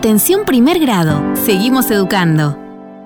Atención primer grado. Seguimos educando.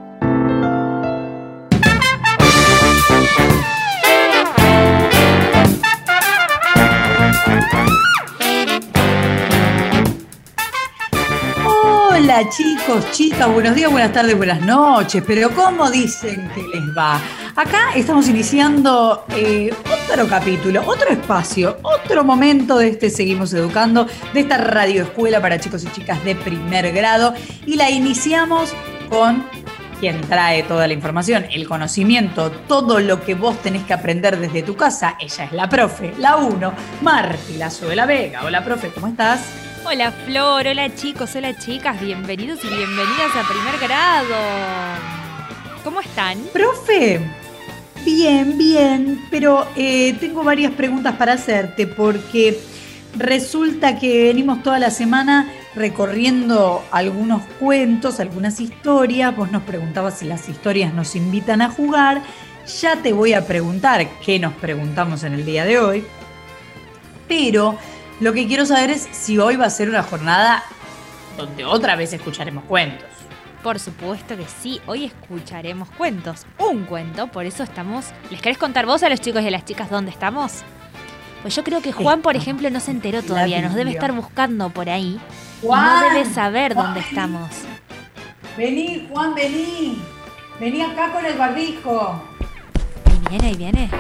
Hola chicos, chicas, buenos días, buenas tardes, buenas noches, pero ¿cómo dicen que les va? Acá estamos iniciando otro capítulo, otro espacio, otro momento de este Seguimos Educando, de esta radioescuela para chicos y chicas de primer grado, y la iniciamos con quien trae toda la información, el conocimiento, todo lo que vos tenés que aprender desde tu casa. Ella es la profe, la 1, Marti Lazo de la Vega. Hola profe, ¿cómo estás? Hola Flor, hola chicos, hola chicas, bienvenidos y bienvenidas a primer grado. ¿Cómo están? Profe, bien, pero tengo varias preguntas para hacerte porque resulta que venimos toda la semana recorriendo algunos cuentos, algunas historias. Vos nos preguntabas si las historias nos invitan a jugar. Ya te voy a preguntar qué nos preguntamos en el día de hoy, pero lo que quiero saber es si hoy va a ser una jornada donde otra vez escucharemos cuentos. Por supuesto que sí, hoy escucharemos cuentos, un cuento, por eso estamos... ¿Les querés contar vos a los chicos y a las chicas dónde estamos? Pues yo creo que Juan, por ejemplo, no se enteró todavía, nos debe estar buscando por ahí. Juan, y no debe saber dónde estamos. Vení, Juan, vení acá con el barbijo. Ahí viene.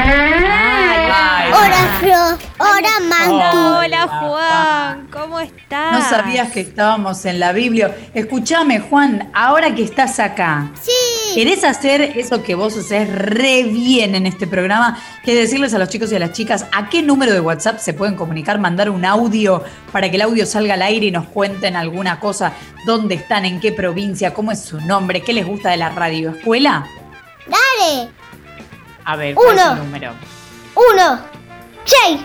Hola, Flor. Hola, Mantu. Hola, Juan. ¿Cómo estás? No sabías que estábamos en la Biblia. Escúchame, Juan, ahora que estás acá. Sí. ¿Querés hacer eso que vos hacés re bien en este programa? Que es decirles a los chicos y a las chicas a qué número de WhatsApp se pueden comunicar, mandar un audio para que el audio salga al aire y nos cuenten alguna cosa. ¿Dónde están? ¿En qué provincia? ¿Cómo es su nombre? ¿Qué les gusta de la radioescuela? Dale. A ver, ¿cuál es el número? 1, 6,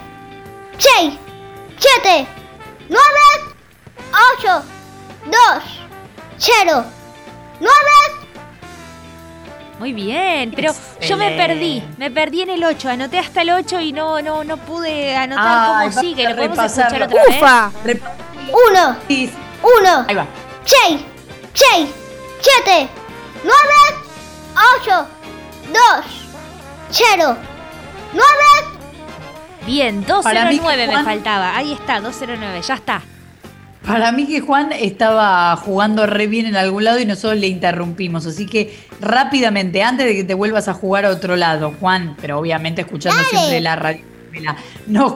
7, 9, 8, 2, 0, 9. Muy bien, pero yo me perdí en el 8, anoté hasta el 8 y no pude anotar cómo sigue. ¿Lo podemos escuchar otra vez? 1, 1, ahí va. 6, 7, 9, 8, 2, 0, 9. Bien, 209 Juan, me faltaba. Ahí está, 209, ya está. Para mí que Juan estaba jugando re bien en algún lado y nosotros le interrumpimos. Así que rápidamente, antes de que te vuelvas a jugar a otro lado, Juan, pero obviamente escuchando siempre la radio, nos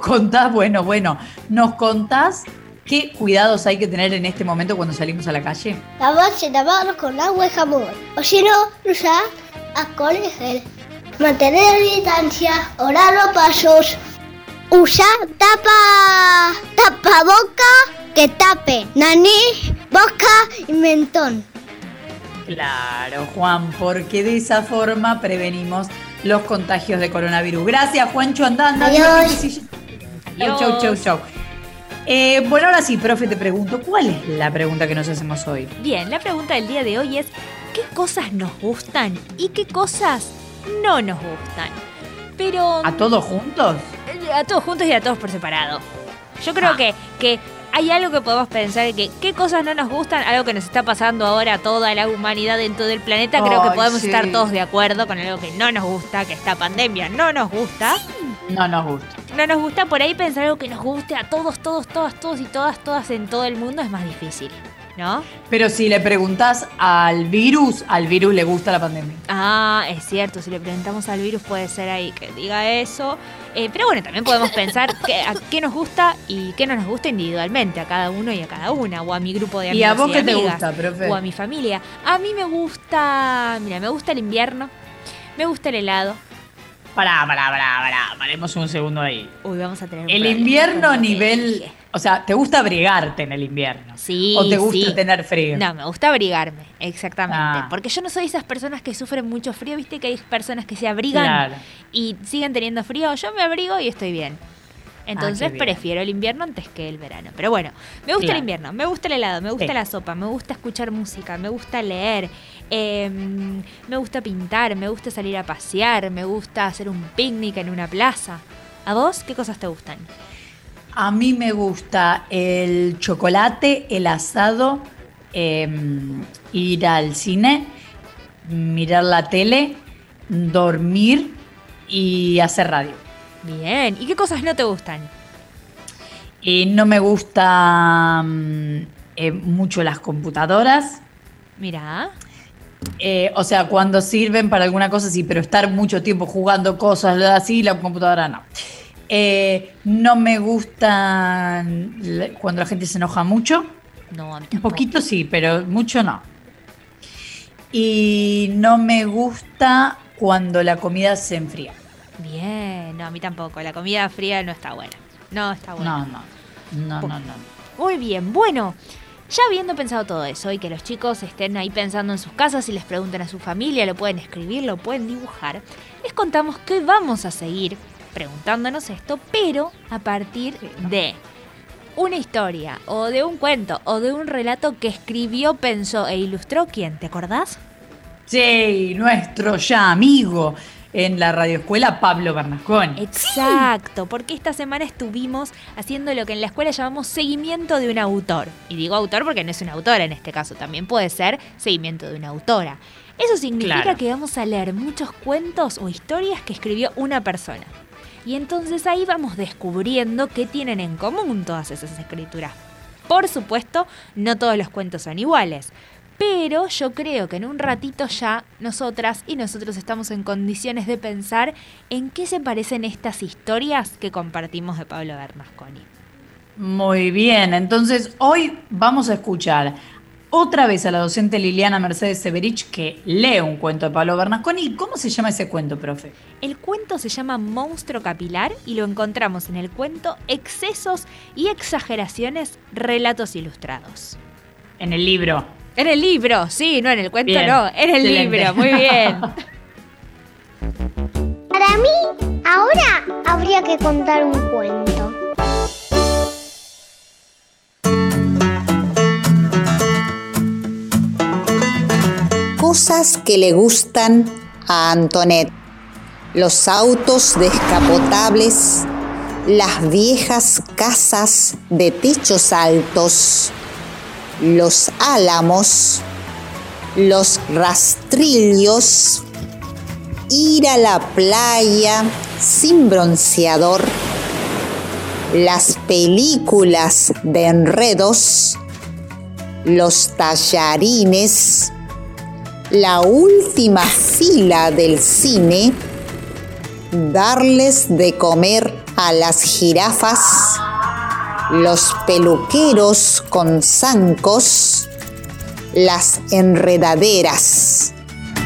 contás qué cuidados hay que tener en este momento cuando salimos a la calle. Lavarnos con agua y jabón. O si no, usar alcohol y gel. Mantener distancia, orar los pasos, usar tapaboca que tape nariz, boca y mentón. Claro, Juan, porque de esa forma prevenimos los contagios de coronavirus. Gracias, Juancho, andando. Adiós. Chau. Bueno, ahora sí, profe, te pregunto, ¿cuál es la pregunta que nos hacemos hoy? Bien, la pregunta del día de hoy es ¿qué cosas nos gustan y qué cosas no nos gustan? Pero... ¿A todos juntos? A todos juntos y a todos por separado. Yo creo que hay algo que podemos pensar, que qué cosas no nos gustan, algo que nos está pasando ahora a toda la humanidad en todo el planeta. Creo que podemos estar todos de acuerdo con algo que no nos gusta, que esta pandemia no nos gusta. No nos gusta. No nos gusta, por ahí pensar algo que nos guste a todos y todas en todo el mundo es más difícil, ¿no? Pero si le preguntás al virus le gusta la pandemia. Ah, es cierto, si le preguntamos al virus puede ser ahí que diga eso. Pero bueno, también podemos pensar a qué nos gusta y qué no nos gusta individualmente, a cada uno y a cada una, o a mi grupo de amigas y amigas. ¿Y a vos qué te amigas, gusta, profe? O a mi familia. A mí me gusta el invierno, me gusta el helado. Pará, paremos un segundo ahí. Uy, vamos a tener un El problema invierno con a lo que nivel... dije. O sea, ¿te gusta abrigarte en el invierno? Sí, ¿O te gusta tener frío? No, me gusta abrigarme, exactamente. Ah. Porque yo no soy esas personas que sufren mucho frío. Viste que hay personas que se abrigan y siguen teniendo frío. Yo me abrigo y estoy bien. Entonces prefiero el invierno antes que el verano. Pero bueno, me gusta el invierno, me gusta el helado, me gusta la sopa, me gusta escuchar música, me gusta leer, me gusta pintar, me gusta salir a pasear, me gusta hacer un picnic en una plaza. ¿A vos qué cosas te gustan? A mí me gusta el chocolate, el asado, ir al cine, mirar la tele, dormir y hacer radio. Bien, ¿y qué cosas no te gustan? No me gustan mucho las computadoras. Mira. O sea, cuando sirven para alguna cosa sí, pero estar mucho tiempo jugando cosas así, la computadora no. No me gusta cuando la gente se enoja mucho. No, a mí un poquito sí, pero mucho no. Y no me gusta cuando la comida se enfría. Bien, no, a mí tampoco. La comida fría no está buena. No está buena. No. Muy bien, bueno. Ya habiendo pensado todo eso y que los chicos estén ahí pensando en sus casas y les pregunten a su familia, lo pueden escribir, lo pueden dibujar, les contamos que vamos a seguir preguntándonos esto, pero a partir de una historia o de un cuento o de un relato que escribió, pensó e ilustró, ¿quién? ¿Te acordás? Sí, nuestro ya amigo en la radioescuela, Pablo Bernasconi. Exacto, porque esta semana estuvimos haciendo lo que en la escuela llamamos seguimiento de un autor. Y digo autor porque no es una autora en este caso, también puede ser seguimiento de una autora. Eso significa que vamos a leer muchos cuentos o historias que escribió una persona. Y entonces ahí vamos descubriendo qué tienen en común todas esas escrituras. Por supuesto, no todos los cuentos son iguales. Pero yo creo que en un ratito ya nosotras y nosotros estamos en condiciones de pensar en qué se parecen estas historias que compartimos de Pablo Bernasconi. Muy bien, entonces hoy vamos a escuchar otra vez a la docente Liliana Mercedes Severich que lee un cuento de Pablo Bernasconi. ¿Cómo se llama ese cuento, profe? El cuento se llama Monstruo Capilar y lo encontramos en el cuento Excesos y Exageraciones, Relatos Ilustrados. En el libro. En el libro, sí, no en el cuento, bien. no, en el libro, muy bien. Para mí, ahora habría que contar un cuento. Cosas que le gustan a Antoinette. Los autos descapotables, las viejas casas de techos altos, los álamos, los rastrillos, ir a la playa sin bronceador, las películas de enredos, los tallarines, la última fila del cine, darles de comer a las jirafas, los peluqueros con zancos, las enredaderas.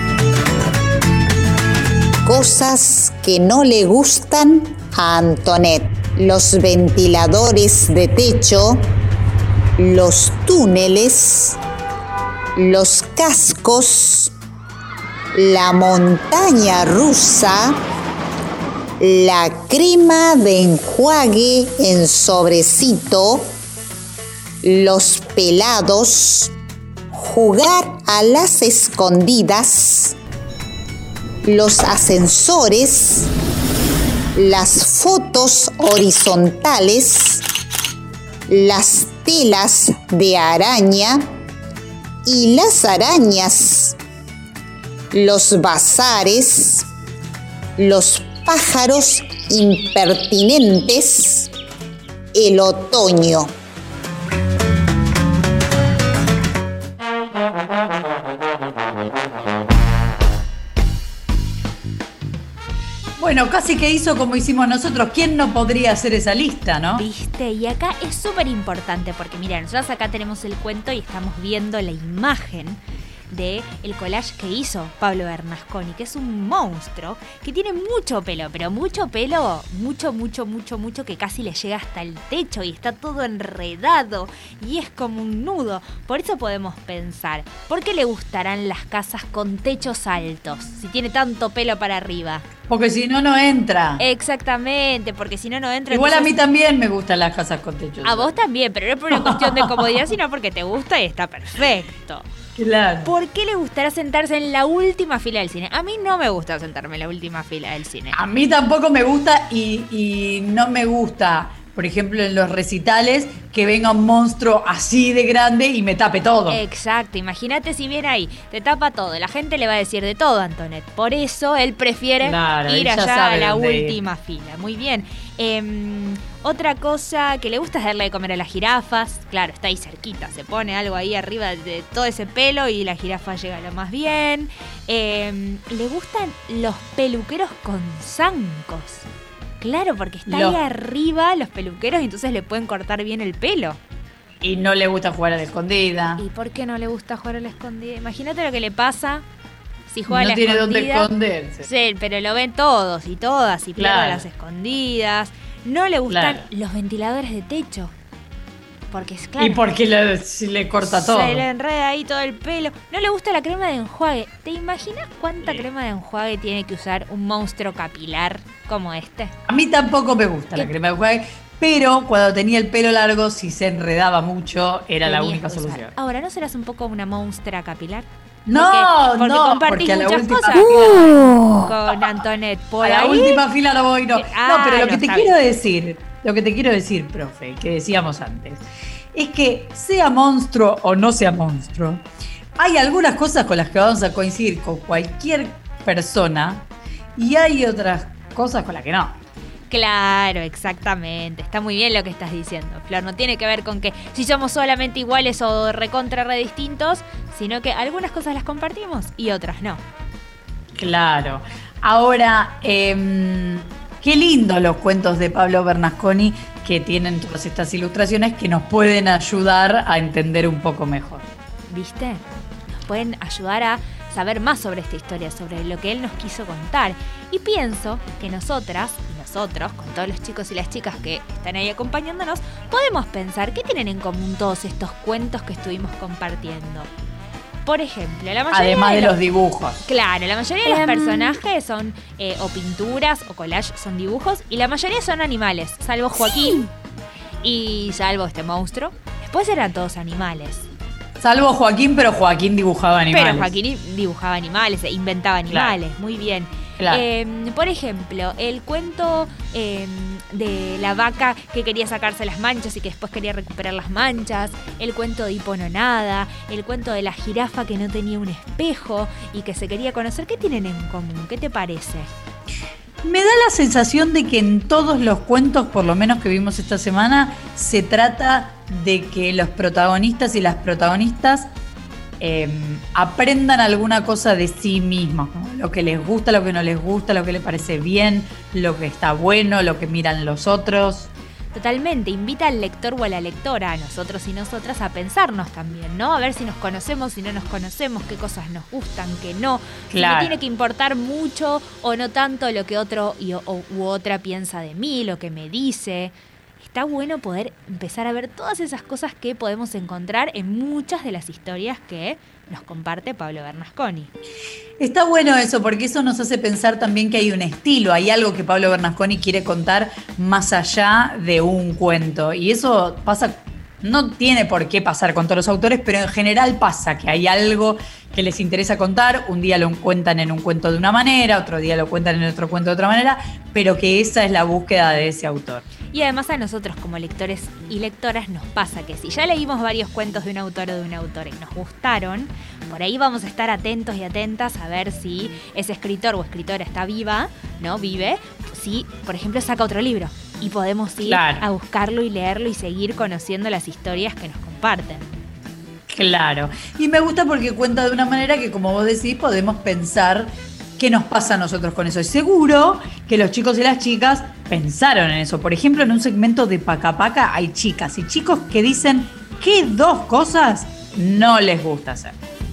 Cosas que no le gustan a Antoinette. Los ventiladores de techo, los túneles, los cascos, la montaña rusa, la crema de enjuague en sobrecito, los pelados, jugar a las escondidas, los ascensores, las fotos horizontales, las telas de araña y las arañas, los bazares, los pájaros impertinentes, el otoño. Bueno, casi que hizo como hicimos nosotros. ¿Quién no podría hacer esa lista, no? ¿Viste? Y acá es súper importante porque, mira, nosotros acá tenemos el cuento y estamos viendo la imagen de el collage que hizo Pablo Bernasconi, que es un monstruo que tiene mucho pelo, pero mucho pelo, mucho, que casi le llega hasta el techo y está todo enredado y es como un nudo. Por eso podemos pensar, ¿por qué le gustarán las casas con techos altos si tiene tanto pelo para arriba? Porque si no, no entra. Exactamente, porque si no, no entra. Igual entonces, a mí también me gustan las casas con techos. A vos también, pero no es por una cuestión de comodidad, sino porque te gusta y está perfecto. Claro. ¿Por qué le gustará sentarse en la última fila del cine? A mí no me gusta sentarme en la última fila del cine. A mí tampoco me gusta y no me gusta por ejemplo, en los recitales, que venga un monstruo así de grande y me tape todo. Exacto, imagínate si viene ahí, te tapa todo, la gente le va a decir de todo a Antonet. Por eso él prefiere ir allá a la última fila. Muy bien. Otra cosa que le gusta es darle de comer a las jirafas. Claro, está ahí cerquita, se pone algo ahí arriba de todo ese pelo y la jirafa llega lo más bien. Le gustan los peluqueros con zancos. Claro, porque está ahí arriba los peluqueros y entonces le pueden cortar bien el pelo. Y no le gusta jugar a la escondida. ¿Y por qué no le gusta jugar a la escondida? Imagínate lo que le pasa si juega a la escondida. No tiene dónde esconderse. Sí, pero lo ven todos y todas y pierde a las escondidas. No le gustan los ventiladores de techo. Porque es claro. Y porque se le corta todo. Se le enreda ahí todo el pelo. No le gusta la crema de enjuague. ¿Te imaginas cuánta crema de enjuague tiene que usar un monstruo capilar como este? A mí tampoco me gusta la crema de enjuague, pero cuando tenía el pelo largo, si se enredaba mucho, era la única solución. Ahora, ¿no serás un poco una monstrua capilar? Porque compartís a la muchas última cosas con Antonet. Por a la ahí última fila no voy, no. No, pero lo que te quiero decir, profe, que decíamos antes, es que sea monstruo o no sea monstruo, hay algunas cosas con las que vamos a coincidir con cualquier persona y hay otras cosas con las que no. Claro, exactamente. Está muy bien lo que estás diciendo, Flor. No tiene que ver con que si somos solamente iguales o recontra re distintos, sino que algunas cosas las compartimos y otras no. Claro. Ahora, qué lindo los cuentos de Pablo Bernasconi que tienen todas estas ilustraciones que nos pueden ayudar a entender un poco mejor. ¿Viste? Nos pueden ayudar a saber más sobre esta historia, sobre lo que él nos quiso contar. Y pienso que nosotras y nosotros, con todos los chicos y las chicas que están ahí acompañándonos, podemos pensar qué tienen en común todos estos cuentos que estuvimos compartiendo. Por ejemplo, la mayoría además de los dibujos. Claro, la mayoría de los personajes son o pinturas o collage, son dibujos, y la mayoría son animales, salvo Joaquín y salvo este monstruo. Después eran todos animales. Salvo Joaquín, pero Joaquín dibujaba animales. Pero Joaquín dibujaba animales, inventaba animales, muy bien. Claro. Por ejemplo, el cuento de la vaca que quería sacarse las manchas y que después quería recuperar las manchas, el cuento de Hipononada, el cuento de la jirafa que no tenía un espejo y que se quería conocer. ¿Qué tienen en común? ¿Qué te parece? Me da la sensación de que en todos los cuentos, por lo menos que vimos esta semana, se trata de que los protagonistas y las protagonistas aprendan alguna cosa de sí mismos, ¿no? Lo que les gusta, lo que no les gusta, lo que les parece bien, lo que está bueno, lo que miran los otros. Totalmente, invita al lector o a la lectora, a nosotros y nosotras, a pensarnos también, ¿no? A ver si nos conocemos, si no nos conocemos, qué cosas nos gustan, qué no. Claro. Si me tiene que importar mucho o no tanto lo que otro u otra piensa de mí, lo que me dice. Está bueno poder empezar a ver todas esas cosas que podemos encontrar en muchas de las historias que nos comparte Pablo Bernasconi. Está bueno eso, porque eso nos hace pensar también que hay un estilo, hay algo que Pablo Bernasconi quiere contar más allá de un cuento. Y eso pasa, no tiene por qué pasar con todos los autores, pero en general pasa que hay algo que les interesa contar. Un día lo cuentan en un cuento de una manera, otro día lo cuentan en otro cuento de otra manera, pero que esa es la búsqueda de ese autor. Y además a nosotros como lectores y lectoras nos pasa que si ya leímos varios cuentos de un autor o de una autora y nos gustaron, por ahí vamos a estar atentos y atentas a ver si ese escritor o escritora está viva, ¿no? Vive, si por ejemplo saca otro libro y podemos ir a buscarlo y leerlo y seguir conociendo las historias que nos comparten. Claro, y me gusta porque cuenta de una manera que, como vos decís, podemos pensar qué nos pasa a nosotros con eso. Y seguro que los chicos y las chicas pensaron en eso. Por ejemplo, en un segmento de Paca Paca hay chicas y chicos que dicen qué dos cosas no les gusta hacer.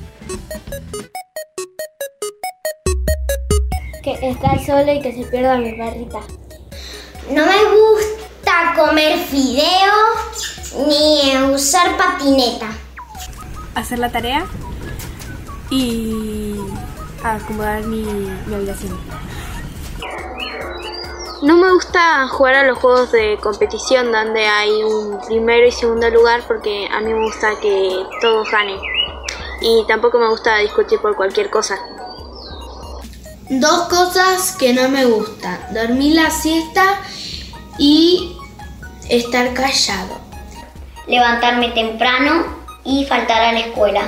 Que estar sola y que se pierda mi perrita. No me gusta comer fideos ni usar patineta. Hacer la tarea y acomodar mi habitación. No me gusta jugar a los juegos de competición donde hay un primero y segundo lugar porque a mí me gusta que todos ganen. Y tampoco me gusta discutir por cualquier cosa. Dos cosas que no me gustan: dormir la siesta y estar callado. Levantarme temprano y faltar a la escuela.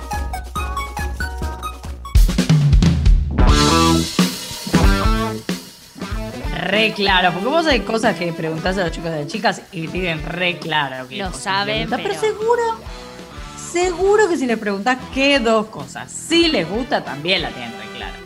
Re claro, porque vos hay cosas que preguntás a los chicos y a las chicas y tienen re claro que lo saben, pero seguro que si les preguntás qué dos cosas, si les gusta también la tienen re claro.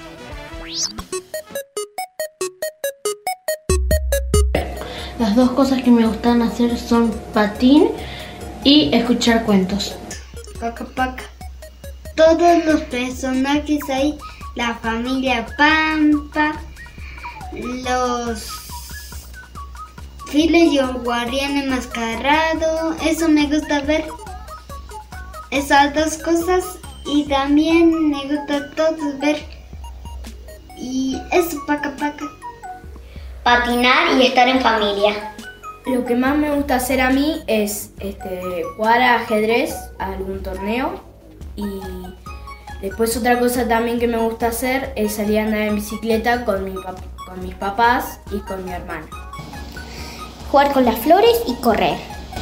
Las dos cosas que me gustan hacer son patín y escuchar cuentos. Paca paca. Todos los personajes hay, la familia Pampa, los Files y un guardián enmascarado. Eso me gusta ver. Esas dos cosas. Y también me gusta todos ver. Y eso, paca paca. Patinar y estar en familia. Lo que más me gusta hacer a mí es jugar a ajedrez, a algún torneo. Y después otra cosa también que me gusta hacer es salir a andar en bicicleta con mis papás y con mi hermana. Jugar con las flores y correr.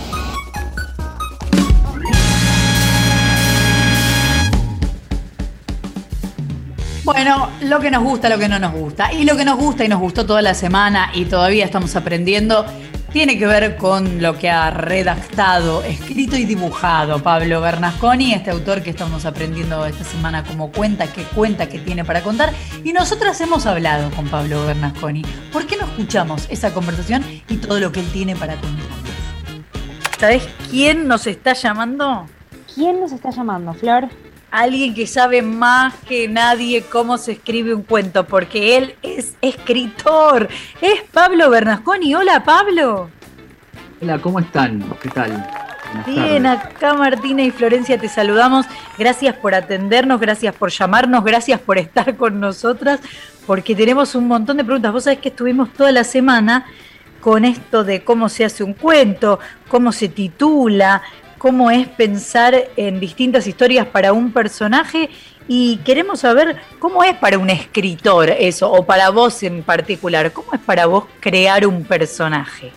Bueno, lo que nos gusta, lo que no nos gusta. Y lo que nos gusta y nos gustó toda la semana y todavía estamos aprendiendo, tiene que ver con lo que ha redactado, escrito y dibujado Pablo Bernasconi, este autor que estamos aprendiendo esta semana cómo cuenta, qué tiene para contar. Y nosotras hemos hablado con Pablo Bernasconi. ¿Por qué no escuchamos esa conversación y todo lo que él tiene para contar? ¿Sabés quién nos está llamando? ¿Quién nos está llamando, Flor? Alguien que sabe más que nadie cómo se escribe un cuento, porque él es escritor. Es Pablo Bernasconi. Hola, Pablo. Hola, ¿cómo están? ¿Qué tal? Bien, acá Martina y Florencia te saludamos. Gracias por atendernos, gracias por llamarnos, gracias por estar con nosotras, porque tenemos un montón de preguntas. Vos sabés que estuvimos toda la semana con esto de cómo se hace un cuento, cómo se titula, cómo es pensar en distintas historias para un personaje, y queremos saber cómo es para un escritor eso, o para vos en particular, cómo es para vos crear un personaje.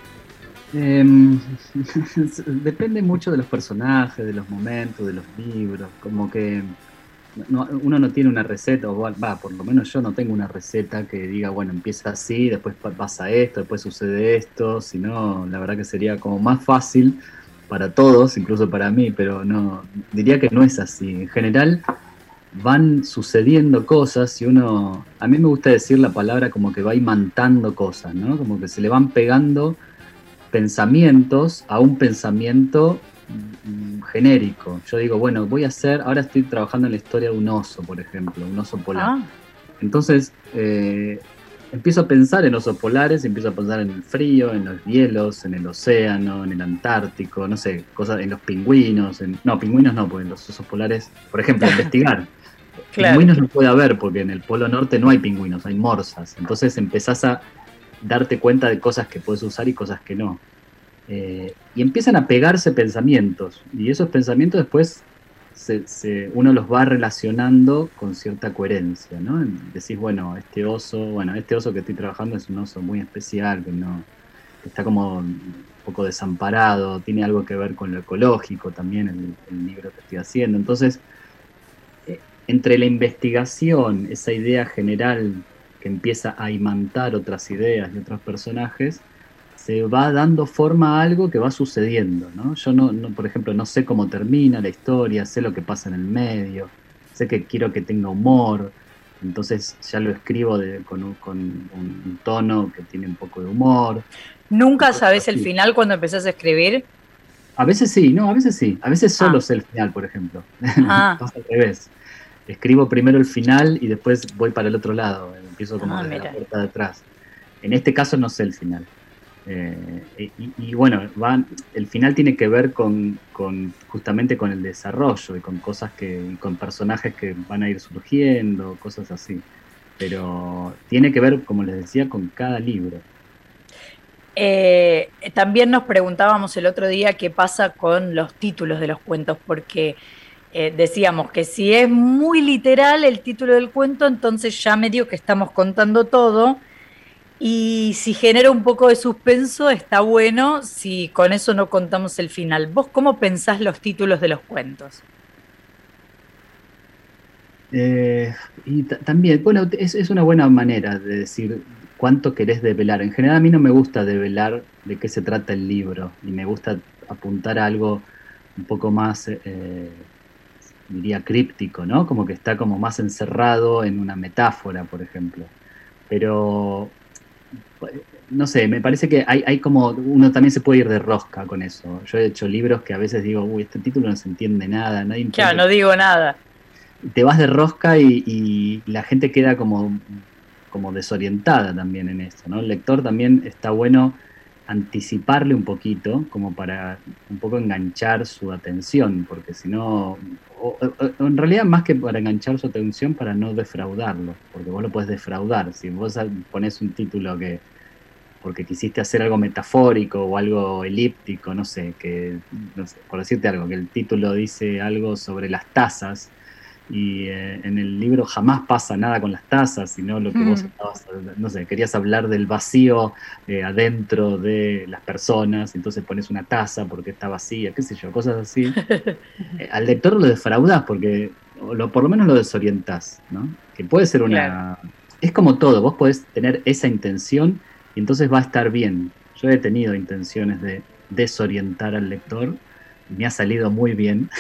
Depende mucho de los personajes, de los momentos, de los libros, como que uno no tiene una receta, o por lo menos yo no tengo una receta que diga, bueno, empieza así, después pasa esto, después sucede esto, sino la verdad que sería como más fácil para todos, incluso para mí, pero no, diría que no es así. En general van sucediendo cosas y uno, a mí me gusta decir la palabra como que va imantando cosas, ¿no? Como que se le van pegando pensamientos a un pensamiento genérico. Yo digo, bueno, ahora estoy trabajando en la historia de un oso, por ejemplo, un oso polar. Entonces, empiezo a pensar en osos polares, empiezo a pensar en el frío, en los hielos, en el océano, en el Antártico, no sé, cosas, en los pingüinos, pingüinos no, porque en los osos polares, por ejemplo, investigar. Claro. Pingüinos no puede haber, porque en el Polo Norte no hay pingüinos, hay morsas. Entonces empezás a darte cuenta de cosas que puedes usar y cosas que no. Y empiezan a pegarse pensamientos, y esos pensamientos después uno los va relacionando con cierta coherencia, ¿no? Decís, bueno, este oso que estoy trabajando es un oso muy especial, que está como un poco desamparado, tiene algo que ver con lo ecológico también, el libro que estoy haciendo. Entonces, entre la investigación, esa idea general que empieza a imantar otras ideas y otros personajes, se va dando forma a algo que va sucediendo, ¿no? Yo no, por ejemplo, no sé cómo termina la historia, sé lo que pasa en el medio, sé que quiero que tenga humor, entonces ya lo escribo con un tono que tiene un poco de humor. ¿Nunca sabés el final cuando empezás a escribir? A veces sí, a veces solo sé el final, por ejemplo. Pasa al revés. Escribo primero el final y después voy para el otro lado, empiezo como desde la puerta de atrás. En este caso no sé el final. Y bueno, el final tiene que ver justamente con el desarrollo y con cosas con personajes que van a ir surgiendo, cosas así. Pero tiene que ver, como les decía, con cada libro. También nos preguntábamos el otro día qué pasa con los títulos de los cuentos, porque decíamos que si es muy literal el título del cuento, entonces ya medio que estamos contando todo. Y si genera un poco de suspenso, está bueno si con eso no contamos el final. ¿Vos cómo pensás los títulos de los cuentos? Y también, bueno, es una buena manera de decir cuánto querés develar. En general a mí no me gusta develar de qué se trata el libro y me gusta apuntar a algo un poco más, diría, críptico, ¿no? Como que está como más encerrado en una metáfora, por ejemplo. Pero, no sé, me parece que hay como, uno también se puede ir de rosca con eso. Yo he hecho libros que a veces digo, uy, este título no se entiende nada, nadie entiende. Claro, no digo nada. Te vas de rosca y la gente queda como desorientada también en esto, ¿no? El lector también está bueno anticiparle un poquito, como para un poco enganchar su atención, porque si no, en realidad más que para enganchar su atención, para no defraudarlo, porque vos lo podés defraudar. Si vos ponés un título que, porque quisiste hacer algo metafórico o algo elíptico, no sé, por decirte algo, que el título dice algo sobre las tazas, y en el libro jamás pasa nada con las tazas, sino lo que vos estabas, no sé, querías hablar del vacío adentro de las personas, entonces pones una taza porque está vacía, qué sé yo, cosas así. Al lector lo defraudás porque, por lo menos lo desorientás, ¿no? Que puede ser una... Claro. Es como todo, vos podés tener esa intención y entonces va a estar bien. Yo he tenido intenciones de desorientar al lector, y me ha salido muy bien.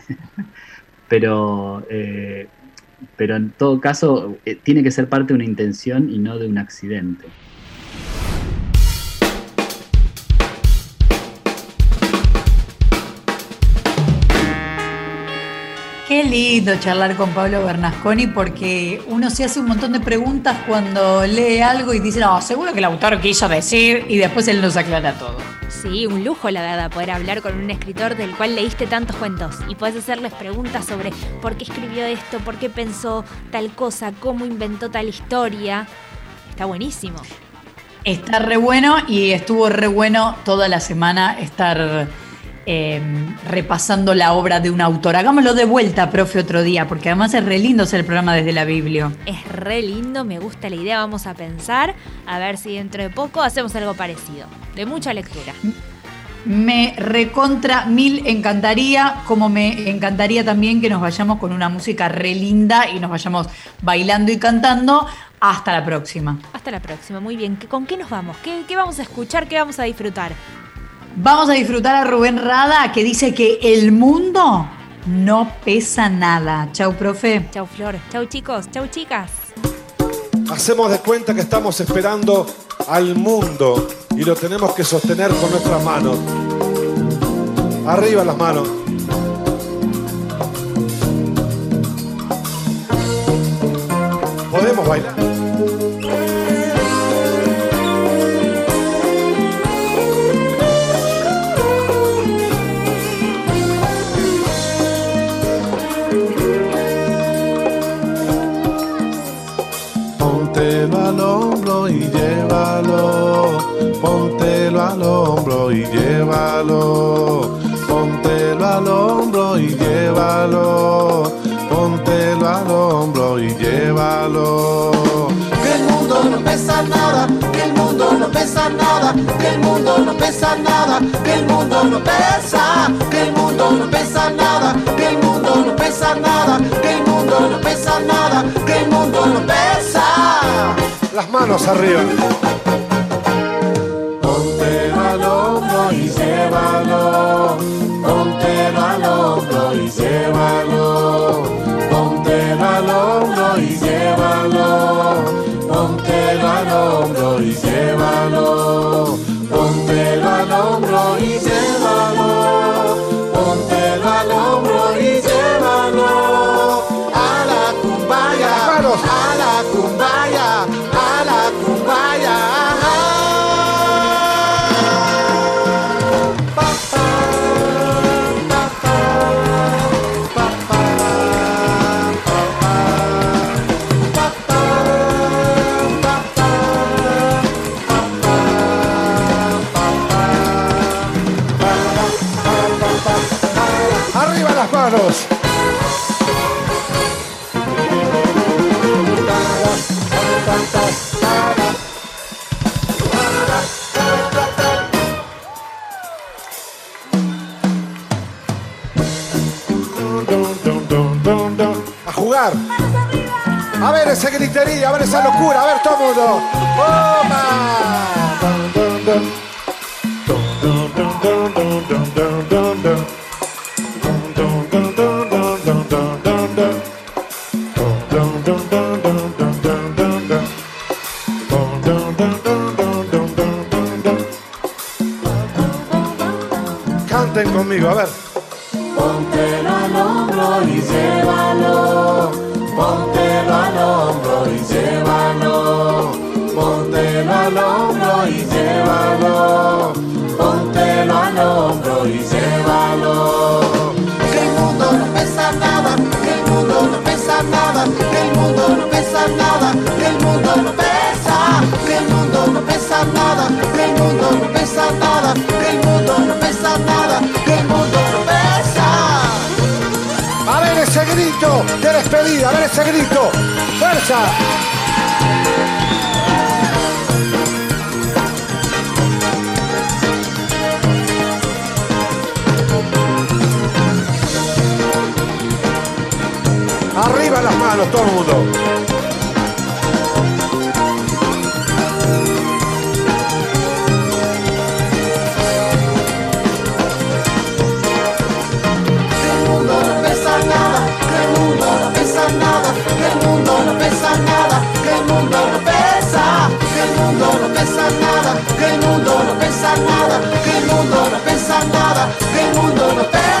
Pero en todo caso tiene que ser parte de una intención y no de un accidente. Qué lindo charlar con Pablo Bernasconi, porque uno se hace un montón de preguntas cuando lee algo y dice, no, seguro que el autor quiso decir, y después él nos aclara todo. Sí, un lujo la verdad poder hablar con un escritor del cual leíste tantos cuentos y podés hacerles preguntas sobre por qué escribió esto, por qué pensó tal cosa, cómo inventó tal historia. Está buenísimo. Está re bueno y estuvo re bueno toda la semana estar repasando la obra de un autor. Hagámoslo de vuelta, profe, otro día, porque además es re lindo hacer el programa desde la Biblia. Es re lindo, me gusta la idea, vamos a pensar, a ver si dentro de poco hacemos algo parecido, de mucha lectura. Me recontra mil encantaría, como me encantaría también que nos vayamos con una música re linda y nos vayamos bailando y cantando. Hasta la próxima. Hasta la próxima, muy bien. ¿Con qué nos vamos? ¿Qué vamos a escuchar? ¿Qué vamos a disfrutar? Vamos a disfrutar a Rubén Rada, que dice que el mundo no pesa nada. Chau, profe. Chau, Flor. Chau, chicos. Chau, chicas. Hacemos de cuenta que estamos esperando al mundo y lo tenemos que sostener con nuestras manos. Arriba las manos. ¿Podemos bailar? Póntelo al hombro y llévalo, póntelo al hombro y llévalo, póntelo al hombro y llévalo, póntelo al hombro y llévalo. Que el mundo no pesa nada, que el mundo no pesa nada, que el mundo no pesa nada, que el mundo no pesa, que el mundo no pesa nada, que el mundo no pesa nada, que el mundo no pesa nada, que el mundo no pesa. Las manos arriba. Póntelo al hombro y llévalo, póntelo al hombro y llévalo, póntelo al hombro y llévalo, póntelo al hombro y llévalo, póntelo al hombro y llévalo, póntelo al hombro y llévalo, a la cumbaya, a la cumbaya, a la cumbaya. Arriba las manos. lugar. A ver ese griterío, a ver esa locura, a ver todo el mundo. ¡Toma! Canten conmigo, a ver. Póntelo al hombro y llévalo. Póntelo al hombro y llévalo. Póntelo al hombro y llévalo. Póntelo al hombro y llévalo. Que el mundo no pesa nada, que el mundo no pesa nada, que el mundo no pesa nada, que el mundo no pesa, que el mundo no pesa nada, que el mundo no pesa nada, que el mundo no pesa nada, que el mundo no pesa. A ver ese grito de despedida, a ver ese grito. ¡Fuerza! Arriba las manos, todo el mundo. Que el mundo no pesa nada, que el mundo no pesa nada, que el mundo no pesa nada, que el mundo no pesa, que el mundo no pesa nada, que el mundo no pesa nada, que el mundo no pesa nada, que el mundo no pesa.